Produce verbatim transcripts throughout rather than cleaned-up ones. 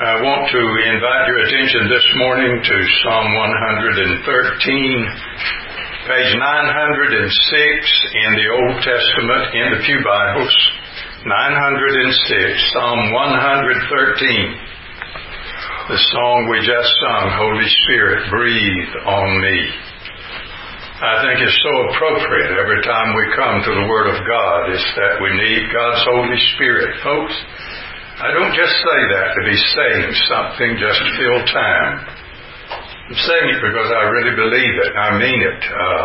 I want to invite your attention this morning to Psalm one thirteen, page nine hundred six in the Old Testament in the Pew Bibles. nine hundred six, Psalm one thirteen. The song we just sung, Holy Spirit, breathe on me. I think it's so appropriate every time we come to the Word of God is that we need God's Holy Spirit. Folks, I don't just say that to be saying something just to fill time. I'm saying it because I really believe it. I mean it. Uh,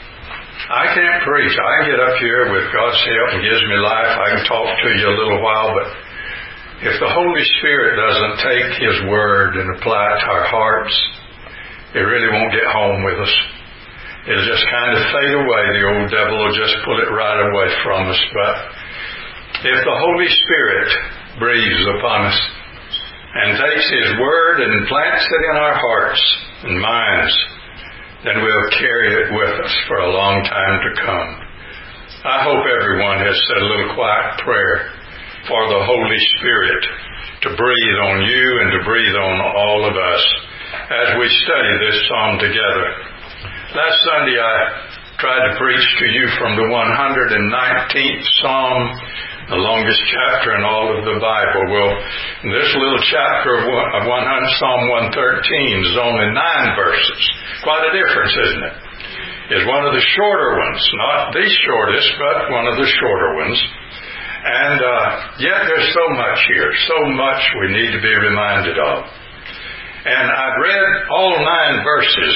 I can't preach. I can get up here with God's help and gives me life. I can talk to you a little while, but if the Holy Spirit doesn't take His Word and apply it to our hearts, it really won't get home with us. It'll just kind of fade away. The old devil will just pull it right away from us. But if the Holy Spirit breathes upon us and takes His Word and plants it in our hearts and minds, then we'll carry it with us for a long time to come. I hope everyone has said a little quiet prayer for the Holy Spirit to breathe on you and to breathe on all of us as we study this psalm together. Last Sunday I tried to preach to you from the one hundred nineteenth Psalm, the longest chapter in all of the Bible. Well, this little chapter of one hundred, Psalm one thirteen is only nine verses. Quite a difference, isn't it? It's one of the shorter ones, not the shortest, but one of the shorter ones. And uh, yet there's so much here, so much we need to be reminded of. And I've read all nine verses,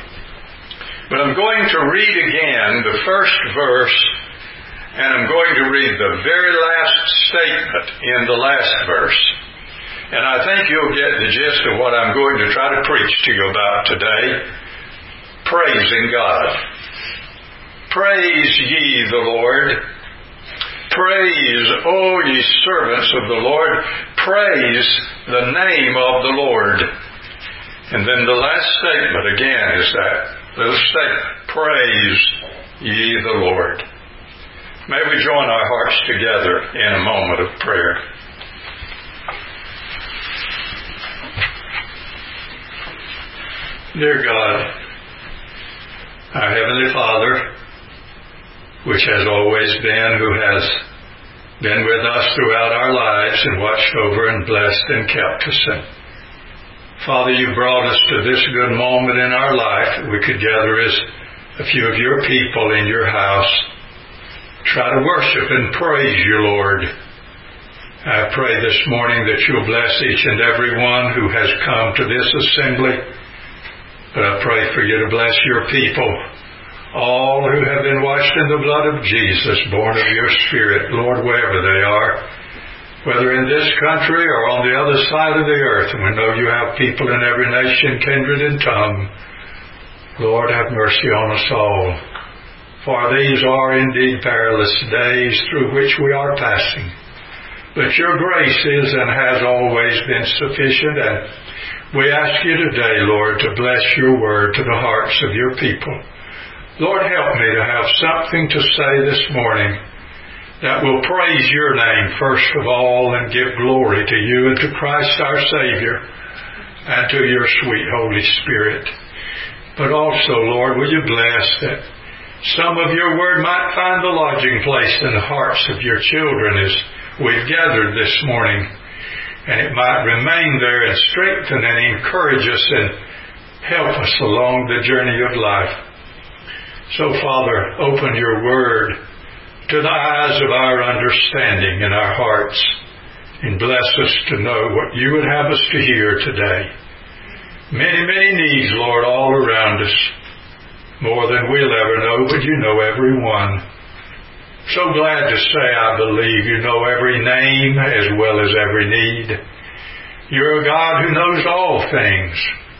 but I'm going to read again the first verse, and I'm going to read the very last statement in the last verse. And I think you'll get the gist of what I'm going to try to preach to you about today. Praising God. Praise ye the Lord. Praise, O ye servants of the Lord. Praise the name of the Lord. And then the last statement again is that little statement. Praise ye the Lord. May we join our hearts together in a moment of prayer. Dear God, our Heavenly Father, which has always been, who has been with us throughout our lives and watched over and blessed and kept us. And Father, you brought us to this good moment in our life that we could gather as a few of your people in your house. Try to worship and praise you, Lord. I pray this morning that you'll bless each and every one who has come to this assembly. But I pray for you to bless your people, all who have been washed in the blood of Jesus, born of your Spirit, Lord, wherever they are, whether in this country or on the other side of the earth. And we know you have people in every nation, kindred, and tongue. Lord, have mercy on us all. For these are indeed perilous days through which we are passing. But your grace is and has always been sufficient, and we ask you today, Lord, to bless your word to the hearts of your people. Lord, help me to have something to say this morning that will praise your name first of all and give glory to you and to Christ our Savior and to your sweet Holy Spirit. But also, Lord, will you bless that some of your word might find the lodging place in the hearts of your children as we've gathered this morning, and it might remain there and strengthen and encourage us and help us along the journey of life. So, Father, open your word to the eyes of our understanding in our hearts and bless us to know what you would have us to hear today. Many, many needs, Lord, all around us. More than we'll ever know, but you know every one. So glad to say I believe you know every name as well as every need. You're a God who knows all things.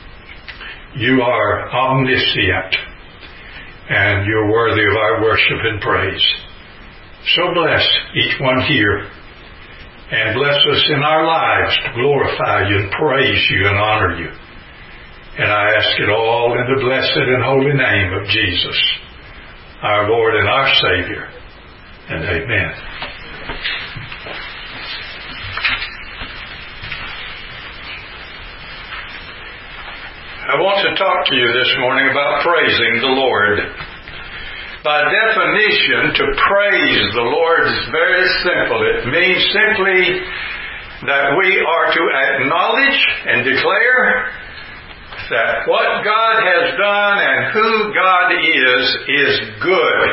You are omniscient. And you're worthy of our worship and praise. So bless each one here. And bless us in our lives to glorify you and praise you and honor you. And I ask it all in the blessed and holy name of Jesus, our Lord and our Savior. And amen. talk to you this morning about praising the Lord. By definition, to praise the Lord is very simple. It means simply that we are to acknowledge and declare that what God has done and who God is, is good.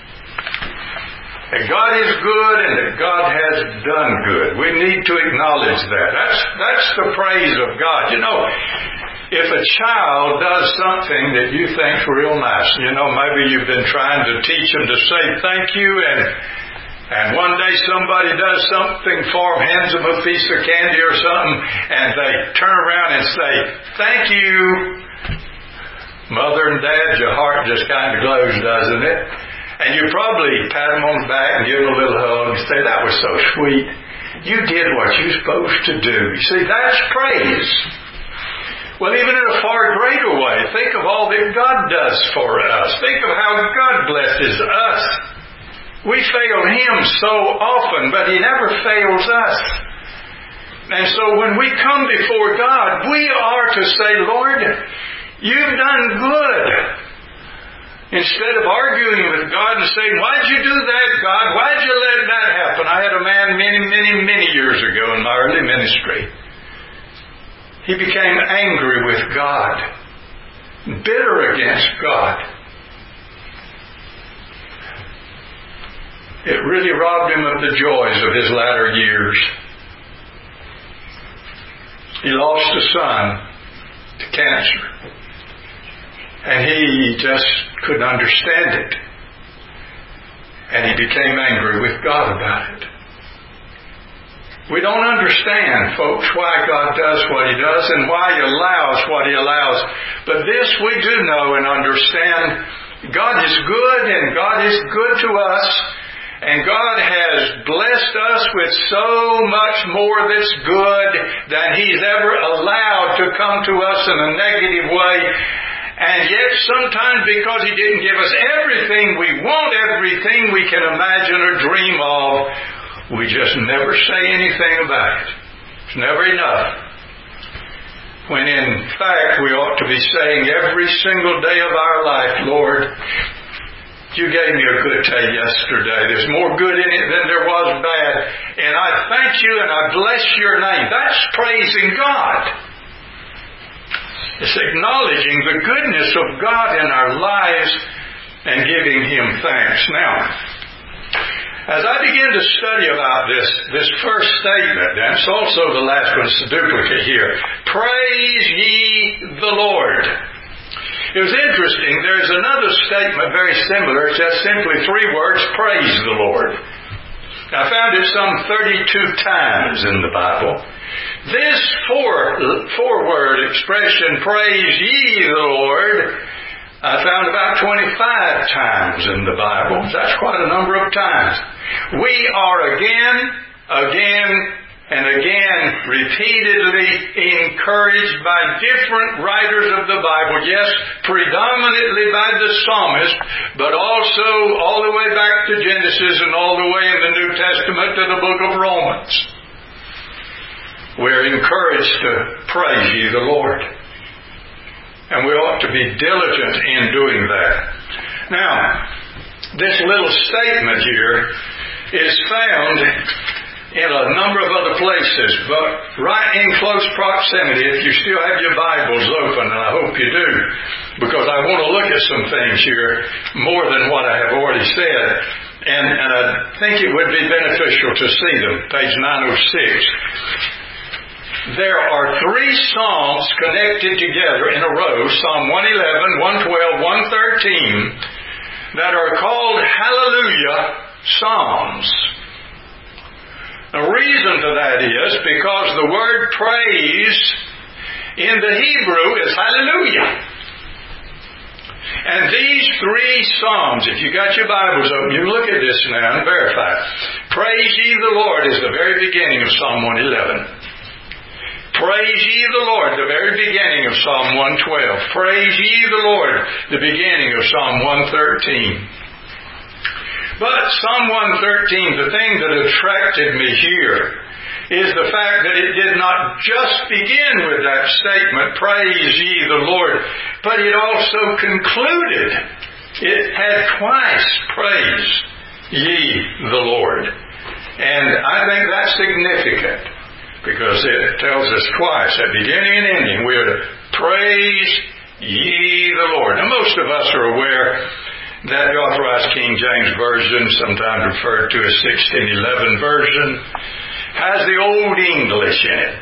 That God is good and that God has done good. We need to acknowledge that. That's, that's the praise of God. You know, if a child does something that you think's real nice, you know, maybe you've been trying to teach them to say thank you, and and one day somebody does something for them, hands them a piece of candy or something, and they turn around and say, thank you. Mother and Dad, your heart just kind of glows, doesn't it? And you probably pat them on the back and give them a little hug and say, that was so sweet. You did what you're supposed to do. You see, that's praise. Well, even in a far greater way, think of all that God does for us. Think of how God blesses us. We fail Him so often, but He never fails us. And so when we come before God, we are to say, Lord, you've done good. Instead of arguing with God and saying, why'd you do that, God? Why'd you let that happen? I had a man many, many, many years ago in my early ministry. He became angry with God, bitter against God. It really robbed him of the joys of his latter years. He lost a son to cancer. And he just couldn't understand it. And he became angry with God about it. We don't understand, folks, why God does what He does and why He allows what He allows. But this we do know and understand. God is good and God is good to us. And God has blessed us with so much more that's good than He's ever allowed to come to us in a negative way. And yet sometimes because He didn't give us everything we want, everything we can imagine or dream of, we just never say anything about it. It's never enough. When in fact we ought to be saying every single day of our life, Lord, you gave me a good day yesterday. There's more good in it than there was bad. And I thank you and I bless your name. That's praising God. It's acknowledging the goodness of God in our lives and giving Him thanks. Now, as I begin to study about this, this first statement, and it's also the last one, it's a duplicate here. Praise ye the Lord. It was interesting, there's another statement very similar. It's just simply three words, praise the Lord. I found it some thirty-two times in the Bible. This four, four-word expression, praise ye the Lord, I found about twenty-five times in the Bible. That's quite a number of times. We are again, again, and again repeatedly encouraged by different writers of the Bible. Yes, predominantly by the psalmist, but also all the way back to Genesis and all the way in the New Testament to the book of Romans. We're encouraged to praise ye the Lord. And we ought to be diligent in doing that. Now, this little statement here is found in a number of other places, but right in close proximity, if you still have your Bibles open, and I hope you do, because I want to look at some things here more than what I have already said, and, and I think it would be beneficial to see them. Page nine oh six. There are three Psalms connected together in a row, Psalm one eleven, one twelve, one thirteen, that are called Hallelujah Psalms. The reason for that is because the word praise in the Hebrew is hallelujah. And these three Psalms, if you got your Bibles open, you look at this now and verify. Praise ye the Lord is the very beginning of Psalm one eleven. Praise ye the Lord, the very beginning of Psalm one twelve. Praise ye the Lord, the beginning of Psalm one thirteen. But Psalm one thirteen, the thing that attracted me here is the fact that it did not just begin with that statement, praise ye the Lord, but it also concluded. It had twice, praise ye the Lord. And I think that's significant because it tells us twice, at beginning and ending, we are to praise ye the Lord. Now most of us are aware that the Authorized King James Version, sometimes referred to as sixteen eleven version, has the Old English in it.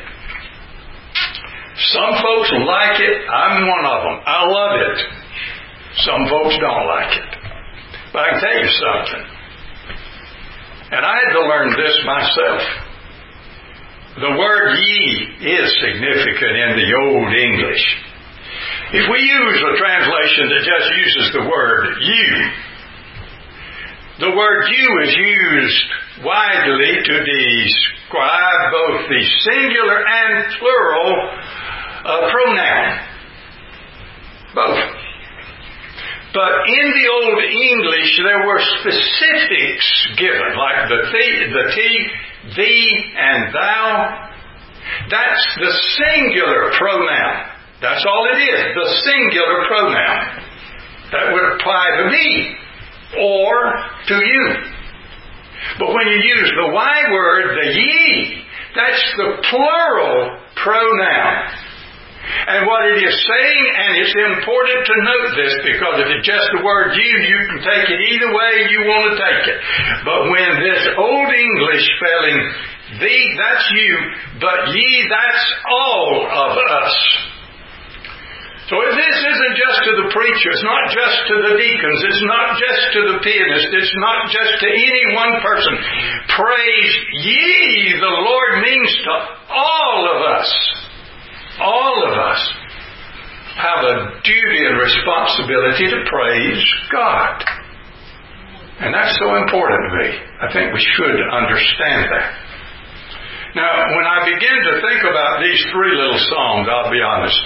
Some folks like it. I'm one of them. I love it. Some folks don't like it. But I can tell you something. And I had to learn this myself. The word ye is significant in the Old English. If we use a translation that just uses the word you, the word you is used widely to describe both the singular and plural uh, pronoun. Both. But in the Old English, there were specifics given, like the thee, the thee, thee, and thou. That's the singular pronoun. That's all it is, the singular pronoun. That would apply to me or to you. But when you use the Y word, the ye, that's the plural pronoun. And what it is saying, and it's important to note this, because if it's just the word you, you can take it either way you want to take it. But when this Old English spelling, thee, that's you, but ye, that's all of us. So this isn't just to the preacher, it's not just to the deacons, it's not just to the pianist, it's not just to any one person. Praise ye the Lord means to all of us. All of us have a duty and responsibility to praise God. And that's so important to me. I think we should understand that. Now, when I begin to think about these three little songs, I'll be honest,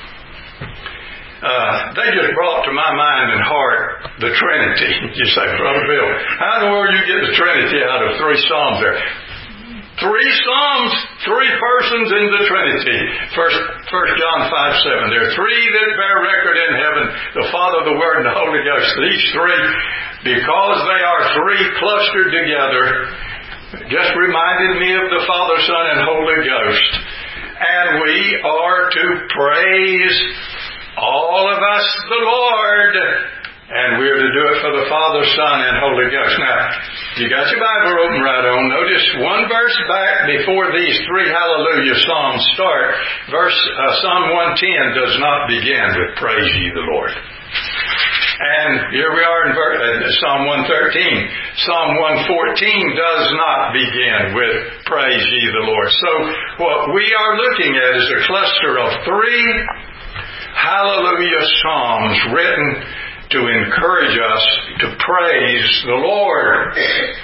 uh, they just brought to my mind and heart the Trinity. You say, Brother Bill, how in the world you get the Trinity out of three psalms there? Three Psalms, three persons in the Trinity. First, First John five seven. There are three that bear record in heaven, the Father, the Word, and the Holy Ghost. These three, because they are three clustered together, just reminded me of the Father, Son, and Holy Ghost. And we are to praise all of us the Lord. And we're to do it for the Father, Son, and Holy Ghost. Now, you got your Bible open right on. Notice one verse back before these three hallelujah psalms start. Verse uh, Psalm one ten does not begin with praise ye the Lord. And here we are in ver- uh, Psalm one thirteen. Psalm one fourteen does not begin with praise ye the Lord. So what we are looking at is a cluster of three hallelujah psalms written to encourage us to praise the Lord.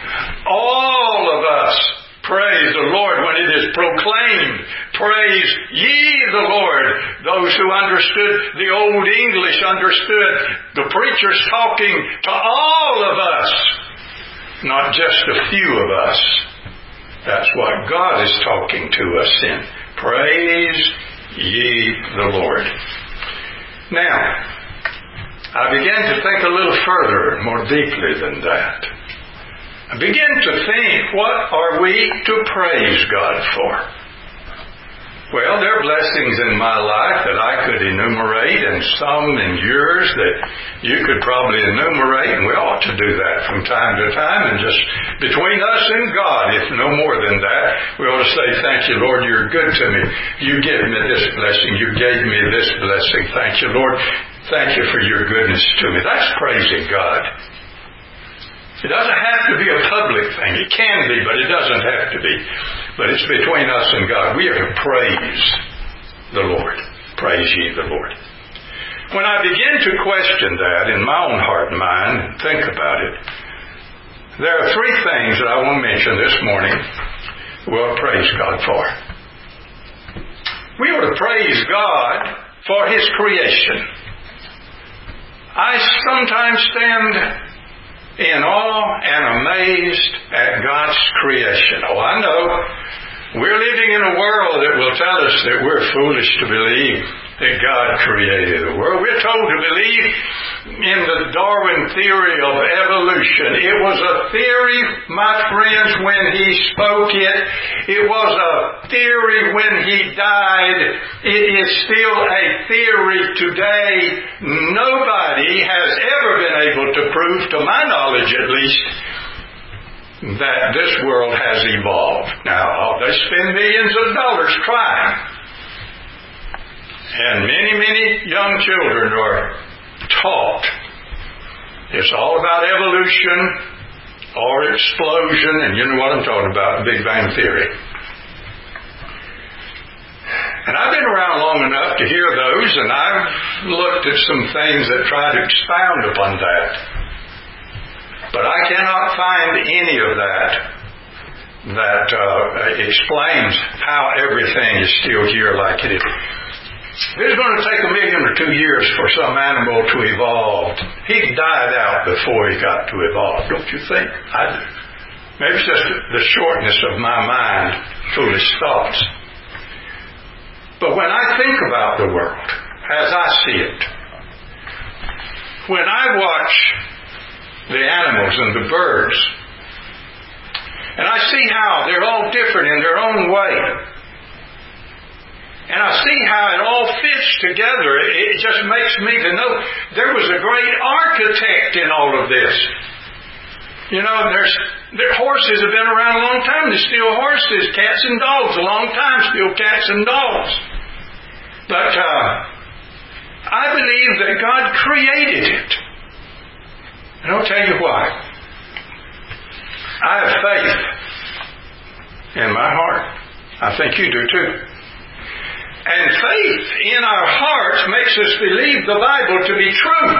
All of us praise the Lord when it is proclaimed. Praise ye the Lord. Those who understood the Old English understood the preacher's talking to all of us, not just a few of us. That's what God is talking to us in. Praise ye the Lord. Now, I began to think a little further, more deeply than that. I began to think, what are we to praise God for? Well, there are blessings in my life that I could enumerate, and some in yours that you could probably enumerate, and we ought to do that from time to time, and just between us and God, if no more than that, we ought to say, thank you, Lord, you're good to me. You gave me this blessing. You gave me this blessing. Thank you, Lord. Thank you for your goodness to me. That's praising God. It doesn't have to be a public thing. It can be, but it doesn't have to be. But it's between us and God. We are to praise the Lord. Praise ye the Lord. When I begin to question that in my own heart and mind and think about it, there are three things that I want to mention this morning we ought to praise God for. We ought to praise God for His creation. I sometimes stand in awe and amazed at God's creation. Oh, I know We're living in a world that will tell us that we're foolish to believe that God created the world. We're told to believe in the Darwin theory of evolution. It was a theory, my friends, when he spoke it. It was a theory when he died. It is still a theory today. Nobody has ever been able to prove, to my knowledge at least, that this world has evolved. Now, they spend millions of dollars trying. And many, many young children are taught it's all about evolution or explosion, and you know what I'm talking about, the Big Bang Theory. And I've been around long enough to hear those, and I've looked at some things that try to expound upon that. But I cannot find any of that that uh, explains how everything is still here like it is. It's going to take a million or two years for some animal to evolve. He died out before he got to evolve, don't you think? I do. Maybe it's just the shortness of my mind, foolish thoughts. But when I think about the world as I see it, when I watch the animals and the birds, and I see how they're all different in their own way, and I see how it all fits together, it just makes me to know there was a great architect in all of this. You know, there's there, horses have been around a long time. There's still horses, cats and dogs, a long time, still cats and dogs. But uh, I believe that God created it. And I'll tell you why. I have faith in my heart. I think you do too. And faith in our hearts makes us believe the Bible to be true.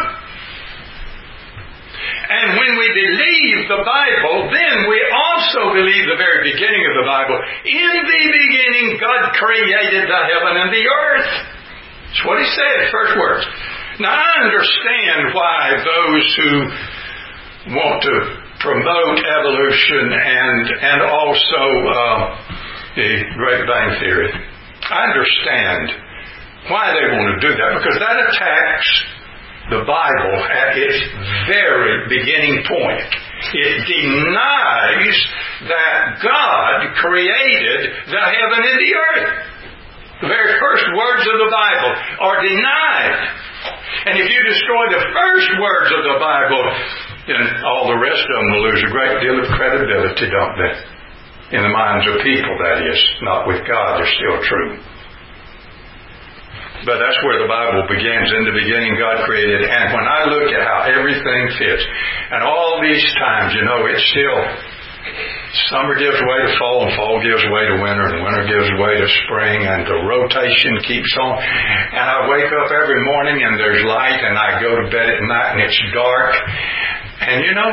And when we believe the Bible, then we also believe the very beginning of the Bible. In the beginning, God created the heaven and the earth. That's what He said, first words. Now, I understand why those who want to promote evolution and and also uh, the Great Bang Theory, I understand why they want to do that, because that attacks the Bible at its very beginning point. It denies that God created the heaven and the earth. The very first words of the Bible are denied. And if you destroy the first words of the Bible, then all the rest of them will lose a great deal of credibility, don't they? In the minds of people, that is. Not with God, they're still true. But that's where the Bible begins. In the beginning, God created. And when I look at how everything fits, and all these times, you know, it's still, summer gives way to fall, and fall gives way to winter, and winter gives way to spring, and the rotation keeps on. And I wake up every morning, and there's light, and I go to bed at night, and it's dark. And you know,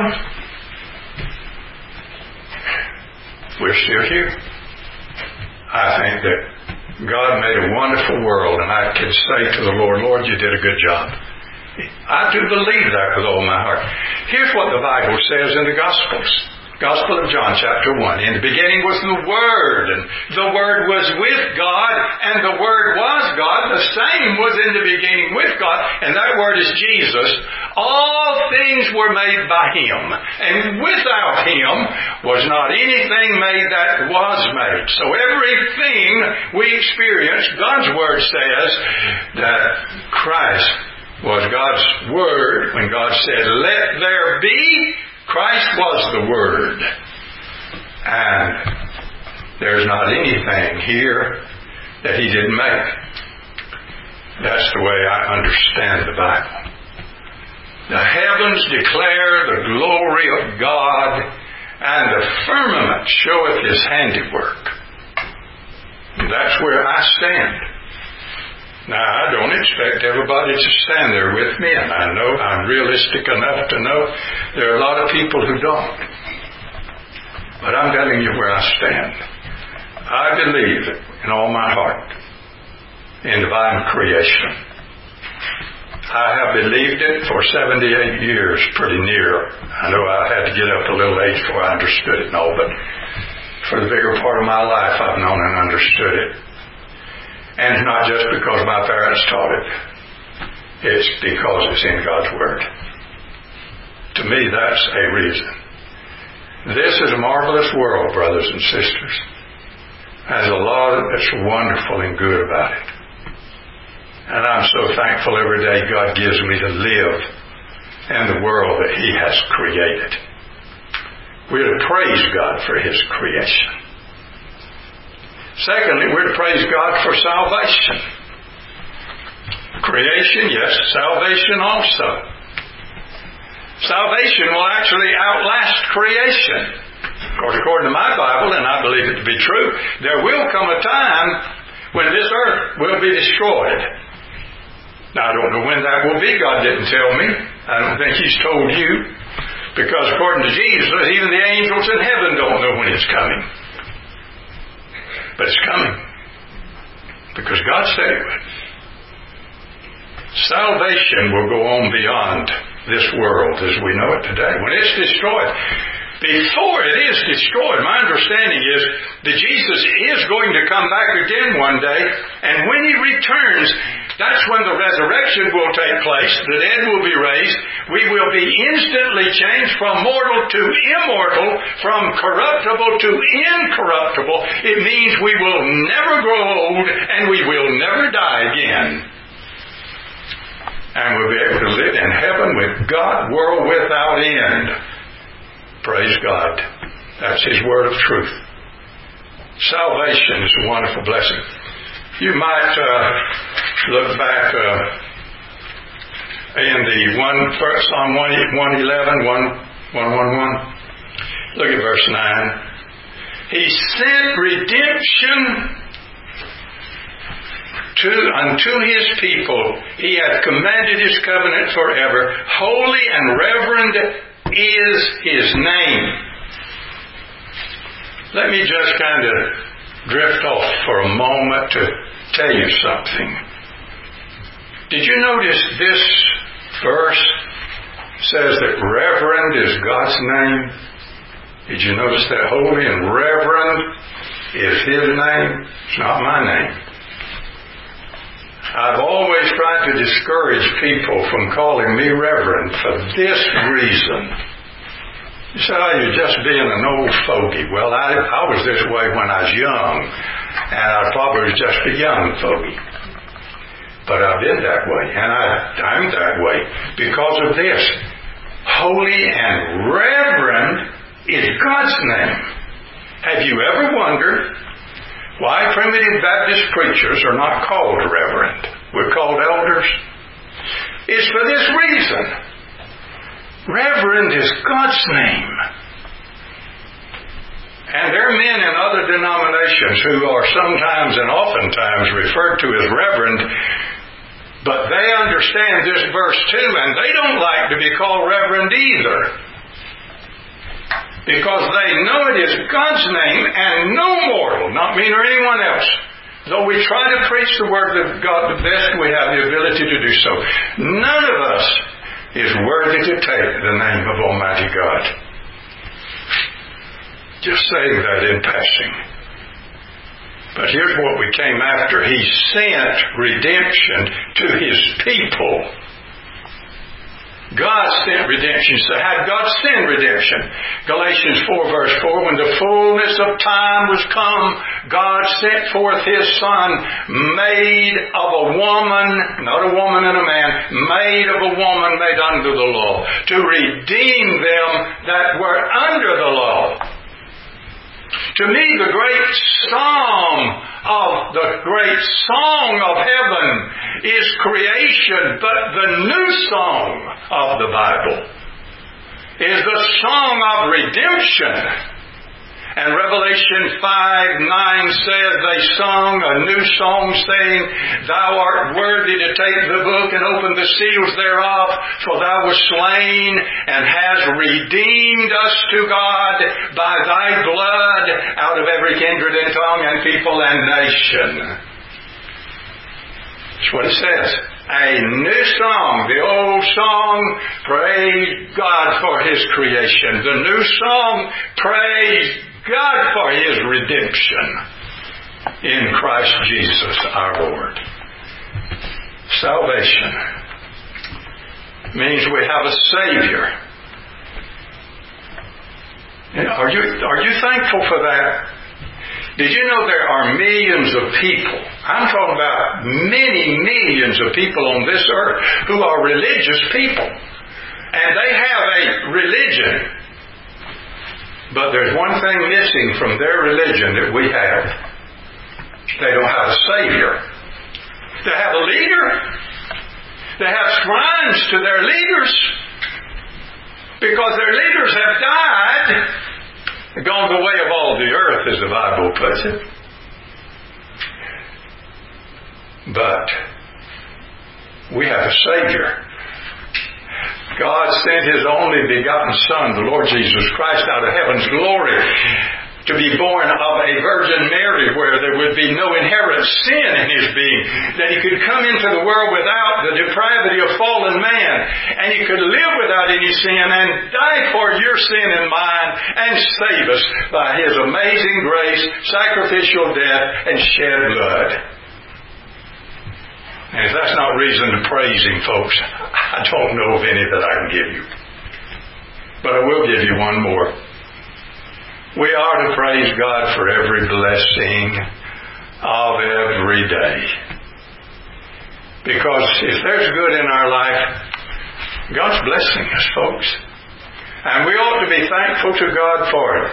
we're still here. I think that God made a wonderful world, and I can say to the Lord, Lord, you did a good job. I do believe that with all my heart. Here's what the Bible says in the Gospels. Gospel of John, chapter one. In the beginning was the Word, and the Word was with God, and the Word was God. The same was in the beginning with God, and that Word is Jesus. All things were made by Him, and without Him was not anything made that was made. So everything we experience, God's Word says that Christ was God's Word. When God said, let there be, Christ was the Word. And there's not anything here that He didn't make. That's the way I understand the Bible. The heavens declare the glory of God, and the firmament showeth His handiwork. And that's where I stand. Now, I don't expect everybody to stand there with me, and I know I'm realistic enough to know there are a lot of people who don't. But I'm telling you where I stand. I believe in all my heart in divine creation. I have believed it for seventy-eight years, pretty near. I know I had to get up a little late before I understood it and all, but For the bigger part of my life, I've known and understood it. And it's not just because my parents taught it. It's because it's in God's Word. To me, that's a reason. This is a marvelous world, brothers and sisters. There's a lot that's wonderful and good about it. And I'm so thankful every day God gives me to live in the world that He has created. We're to praise God for His creation. Secondly, we're to praise God for salvation. Creation, yes, salvation also. Salvation will actually outlast creation. Of course, according to my Bible, and I believe it to be true, there will come a time when this earth will be destroyed. Now, I don't know when that will be. God didn't tell me. I don't think He's told you. Because according to Jesus, even the angels in heaven don't know when it's coming. But it's coming. Because God said it would. Salvation will go on beyond this world as we know it today. When it's destroyed, before it is destroyed, my understanding is that Jesus is going to come back again one day, and when He returns, that's when the resurrection will take place, the dead will be raised, we will be instantly changed from mortal to immortal, from corruptible to incorruptible. It means we will never grow old, and we will never die again. And we'll be able to live in heaven with God, world without end. Praise God. That's His word of truth. Salvation is a wonderful blessing. You might uh, look back uh, in the one Psalm one eleven, one eleven. Look at verse nine. He sent redemption to unto His people. He hath commanded His covenant forever. Holy and reverend is His name. Let me just kind of drift off for a moment to tell you something. Did you notice this verse says that reverend is God's name? Did you notice that holy and reverend is His name? It's not my name. I've always tried to discourage people from calling me reverend for this reason. You say, oh, you're just being an old fogey. Well, I, I was this way when I was young, and I probably was just a young fogey. But I've been that way, and I, I'm that way because of this. Holy and reverend is God's name. Have you ever wondered why primitive Baptist preachers are not called reverend? We're called elders. It's for this reason. Reverend is God's name. And there are men in other denominations who are sometimes and oftentimes referred to as reverend, but they understand this verse too, and they don't like to be called reverend either. Because they know it is God's name and no mortal, not me or anyone else. Though we try to preach the Word of God the best we have the ability to do so, none of us is worthy to take the name of Almighty God. Just saying that in passing. But here's what we came after. He sent redemption to His people. God sent redemption. So how did God send redemption? Galatians four verse four, when the fullness of time was come, God sent forth His Son, made of a woman, not a woman and a man, made of a woman made under the law, to redeem them that were under the law. To me, the great psalm of the great song of heaven is creation, but the new song of the Bible is the song of redemption. And Revelation five nine says they sung a new song saying, Thou art worthy to take the book and open the seals thereof, for Thou wast slain and hast redeemed us to God by Thy blood out of every kindred and tongue and people and nation. That's what it says. A new song. The old song, praise God for His creation. The new song, praise God for for His redemption in Christ Jesus our Lord. Salvation means we have a Savior. Are you, are you thankful for that? Did you know there are millions of people, I'm talking about many millions of people on this earth who are religious people. And they have a religion. But there's one thing missing from their religion that we have. They don't have a Savior. They have a leader. They have shrines to their leaders. Because their leaders have died, gone the way of all the earth, as the Bible puts it. But we have a Savior. God sent His only begotten Son, the Lord Jesus Christ, out of heaven's glory to be born of a Virgin Mary where there would be no inherent sin in His being, that He could come into the world without the depravity of fallen man, and He could live without any sin and die for your sin and mine and save us by His amazing grace, sacrificial death, and shed blood. And if that's not reason to praise Him, folks, I don't know of any that I can give you. But I will give you one more. We are to praise God for every blessing of every day. Because if there's good in our life, God's blessing us, folks. And we ought to be thankful to God for it.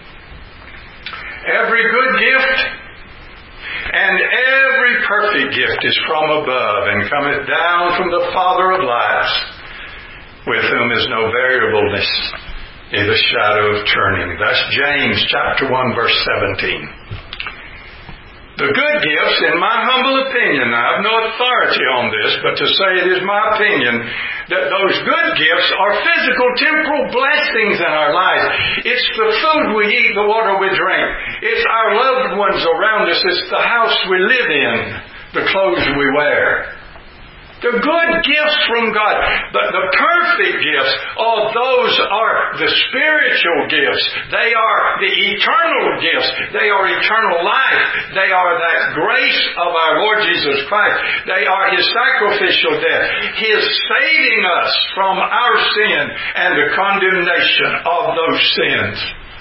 Every good gift and every perfect gift is from above and cometh down from the Father of lights, with whom is no variableness, neither shadow of turning. That's James chapter one, verse seventeen. The good gifts, in my humble opinion, I have no authority on this, but to say it is my opinion, that those good gifts are physical, temporal blessings in our lives. It's the food we eat, the water we drink. It's our loved ones around us. It's the house we live in, the clothes we wear. The good gifts from God. But the perfect gifts, oh, those are the spiritual gifts. They are the eternal gifts. They are eternal life. They are that grace of our Lord Jesus Christ. They are His sacrificial death. His saving us from our sin and the condemnation of those sins.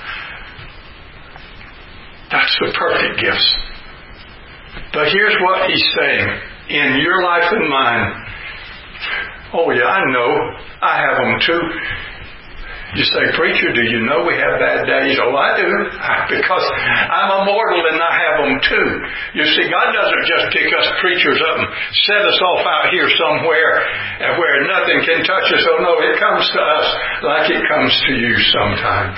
That's the perfect gifts. But here's what He's saying. In your life and mine, oh yeah, I know, I have them too. You say, preacher, do you know we have bad days? Oh, I do, because I'm a mortal and I have them too. You see, God doesn't just pick us preachers up and set us off out here somewhere and where nothing can touch us. Oh no, it comes to us like it comes to you sometimes.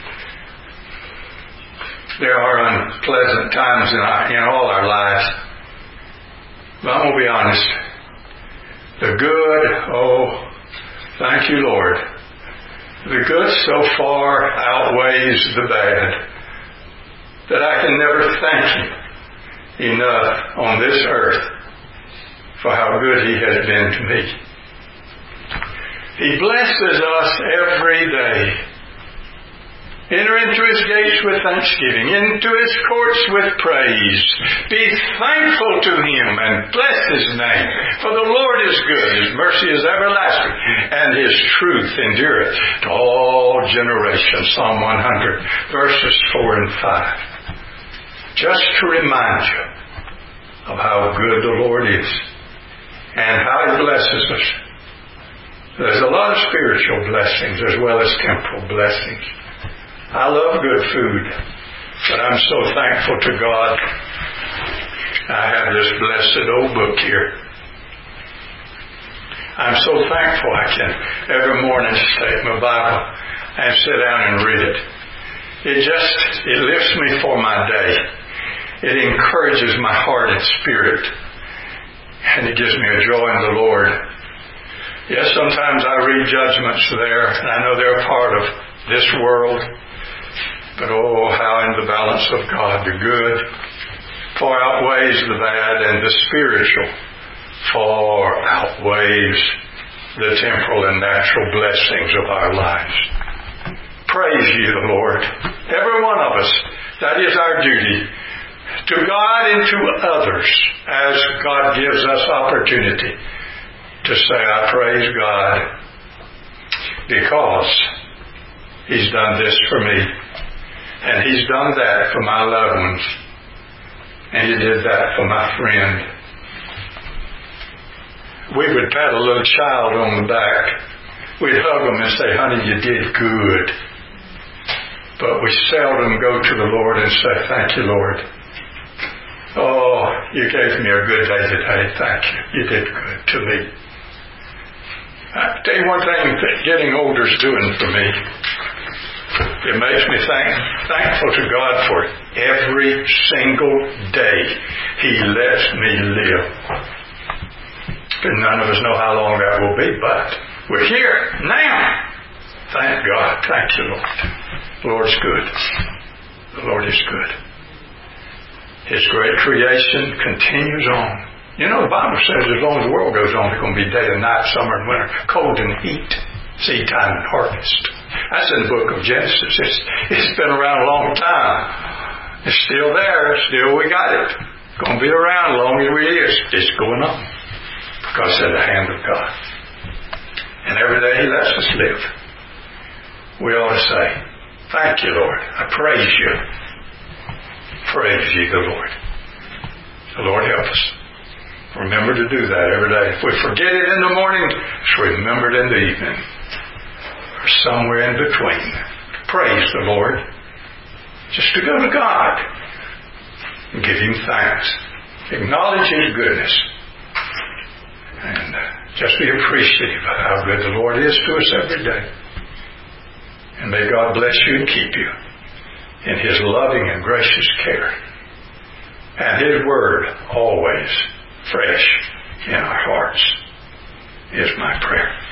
There are unpleasant times in, our, in all our lives. But I'm going to be honest. The good, oh, thank you, Lord. The good so far outweighs the bad that I can never thank Him enough on this earth for how good He has been to me. He blesses us every day. Enter into His gates with thanksgiving, into His courts with praise. Be thankful to Him and bless His name. For the Lord is good, His mercy is everlasting, and His truth endureth to all generations. Psalm one hundred, verses four and five. Just to remind you of how good the Lord is and how He blesses us. There's a lot of spiritual blessings as well as temporal blessings. I love good food, but I'm so thankful to God. I have this blessed old book here. I'm so thankful I can every morning take my Bible and sit down and read it. It just, it lifts me for my day. It encourages my heart and spirit. And it gives me a joy in the Lord. Yes, sometimes I read judgments there, and I know they're a part of this world. But oh, how in the balance of God, the good far outweighs the bad, and the spiritual far outweighs the temporal and natural blessings of our lives. Praise ye the Lord. Every one of us That is our duty. To God and to others, as God gives us opportunity to say, I praise God because He's done this for me. And He's done that for my loved ones. And He did that for my friend. We would pat a little child on the back. We'd hug them and say, honey, you did good. But we seldom go to the Lord and say, thank you, Lord. Oh, you gave me a good day today. Thank you. You did good to me. I'll tell you one thing that getting older is doing for me. It makes me thank, thankful to God for every single day He lets me live. And none of us know how long that will be, but we're here now. Thank God. Thank you, Lord. The Lord's good. The Lord is good. His great creation continues on. You know, the Bible says as long as the world goes on, it's going to be day and night, summer and winter, cold and heat, seed time and harvest. That's in the book of Genesis. It's, it's been around a long time. It's still there. Still we got it. It's going to be around as long as we is. It's going on. Because of the hand of God. And every day He lets us live. We ought to say, thank you, Lord. I praise you. Praise ye the Lord. The Lord help us. Remember to do that every day. If we forget it in the morning, just remember it in the evening. Or somewhere in between. Praise the Lord. Just to go to God and give Him thanks. Acknowledge His goodness. And uh, just be appreciative of how good the Lord is to us every day. And may God bless you and keep you in His loving and gracious care. And His Word always fresh in our hearts is my prayer.